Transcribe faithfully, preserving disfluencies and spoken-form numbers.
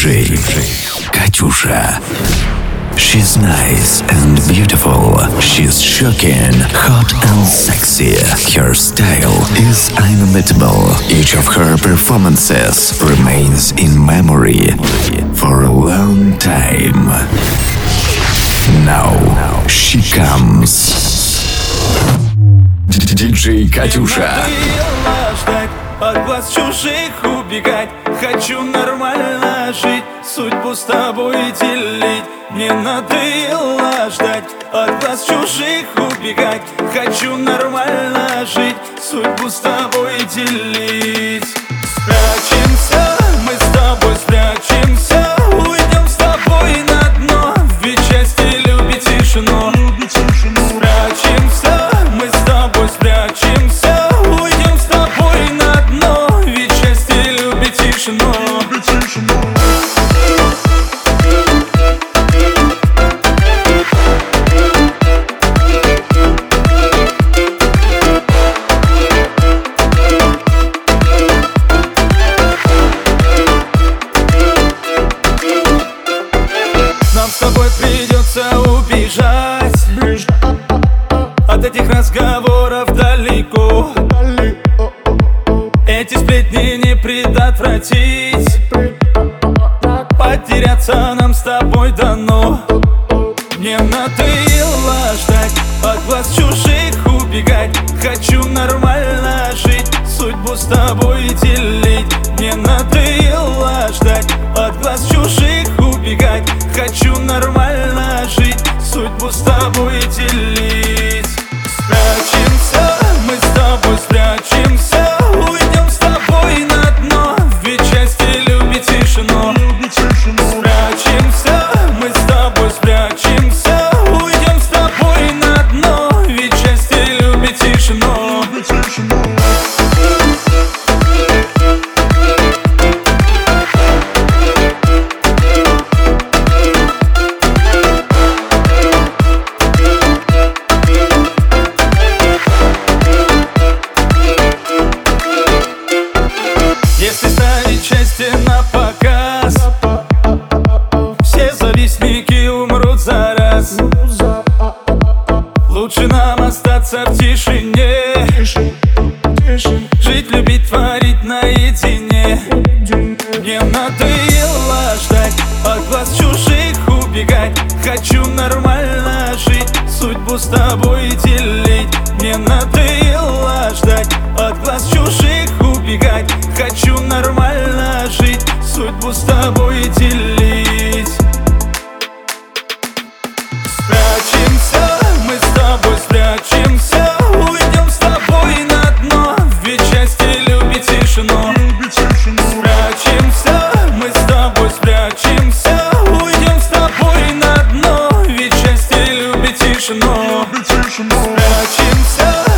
диджей Катюша. She's nice and beautiful. She's shocking, hot and sexy. Her style is inimitable. Each of her performances remains in memory for a long time. Now she comes. Диджей Катюша. От глаз чужих убегать. Хочу нормально жить, судьбу с тобой делить. Мне надоело ждать, от глаз чужих убегать. Хочу нормально жить, судьбу с тобой делить. Спрячемся, мы с тобой спрячемся. Уйдем с тобой на дно, ведь счастье любит тишину. Спрячемся, мы с тобой спрячемся. Уйдем с тобой на дно, ведь счастье любит тишину. Нам с тобой придется убежать от этих разговоров далеко. Эти сплетни не предотвратить. Потеряться нам с тобой дано. Мне надоело ждать, от глаз чужих убегать. Хочу нормально жить, судьбу с тобой делить. Мне надоело ждать, от глаз чужих убегать. Хочу нормально жить, судьбу с тобой делить. Спрячемся, мы с тобой спрячемся. Уйдем с тобой на дно, ведь счастье любит тишину. Спрячемся, мы с тобой спрячемся. Уйдем с тобой на дно, ведь счастье любит тишину. Если ставить счастье на показ, все завистники умрут за раз. Лучше нам остаться в тишине, жить, любить, творить наедине. Мне надоело ждать, от глаз чужих убегать. Хочу нормально жить, судьбу с тобой делить. Мне надоело ждать, от глаз чужих убегать. Хочу нормально жить, судьбу с тобой делить. Спрячемся, мы с тобой спрячемся. Уйдем с тобой на дно, ведь счастье любит тишину. Спрячемся, мы с тобой спрячемся. Уйдем с тобой на дно, ведь счастье любит тишину. Спрячемся.